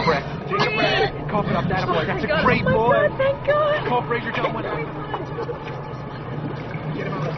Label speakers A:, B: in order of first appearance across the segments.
A: a breath. Take a breath. Cough it up. That boy. That's a great boy.
B: God, thank God.
A: Cough, raise your tongue. Get him out.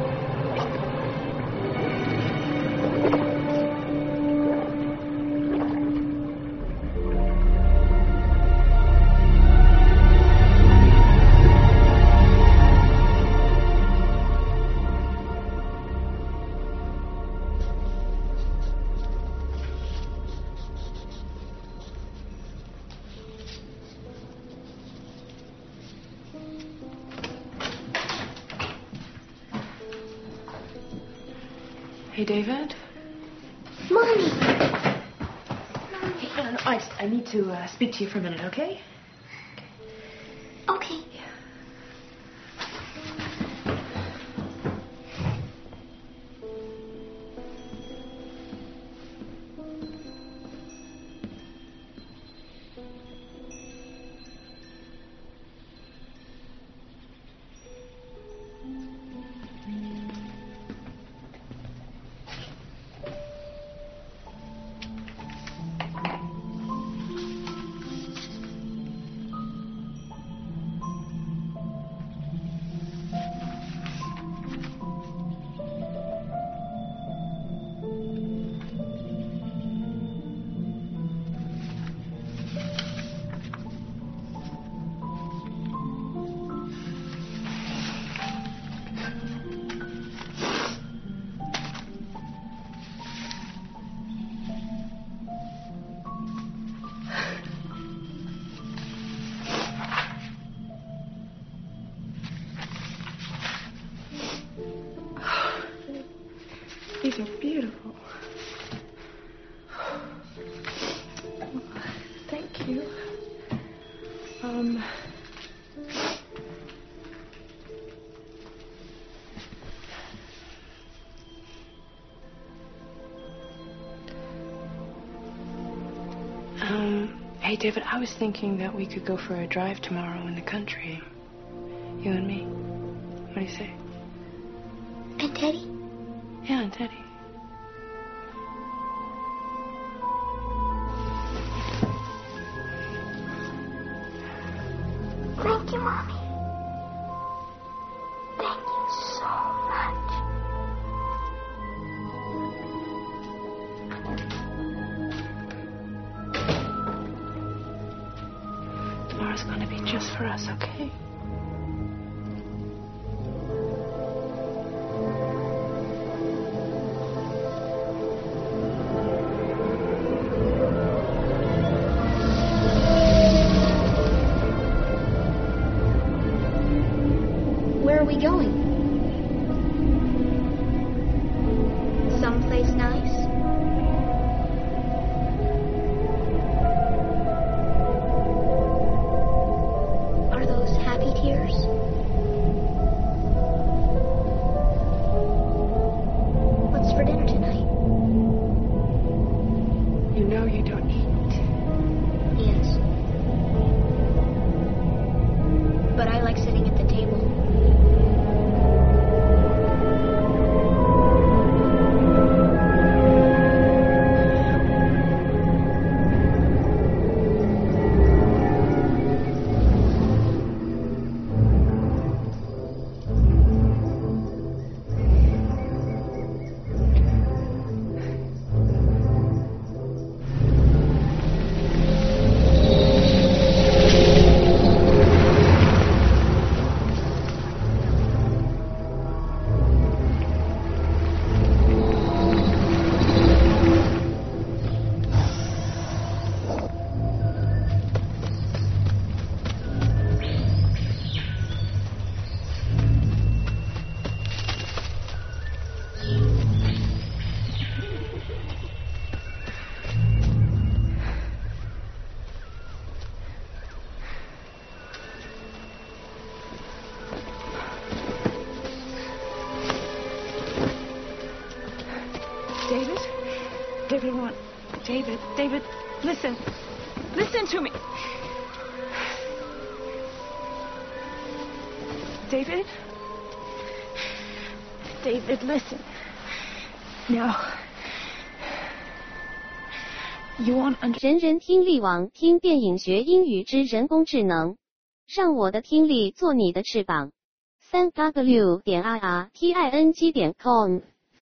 C: Hey, David?
B: Mommy!
C: Hey, no, I need to speak to you for a minute, okay?
B: Okay.
C: These are beautiful. Thank you. Hey, David, I was thinking that we could go for a drive tomorrow in the country. You and me. What do you say?
B: And Teddy?
C: Yeah, and Teddy.
B: Thank you, Mommy. Thank you so much.
C: Tomorrow's gonna be just for us, okay?
B: Where are we going? Someplace nice? Are those happy tears? What's for dinner tonight?
C: You know you don't eat.
B: Yes. But I like sitting at the table.
C: David, listen. Listen to me. David? David, listen. Now, You won't understand.
D: 人人听力网，听电影学英语之人工智能，让我的听力做你的翅膀。3w.irting.com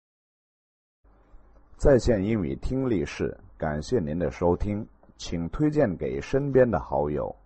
E: 在线英语听力室，感谢您的收听，请推荐给身边的好友。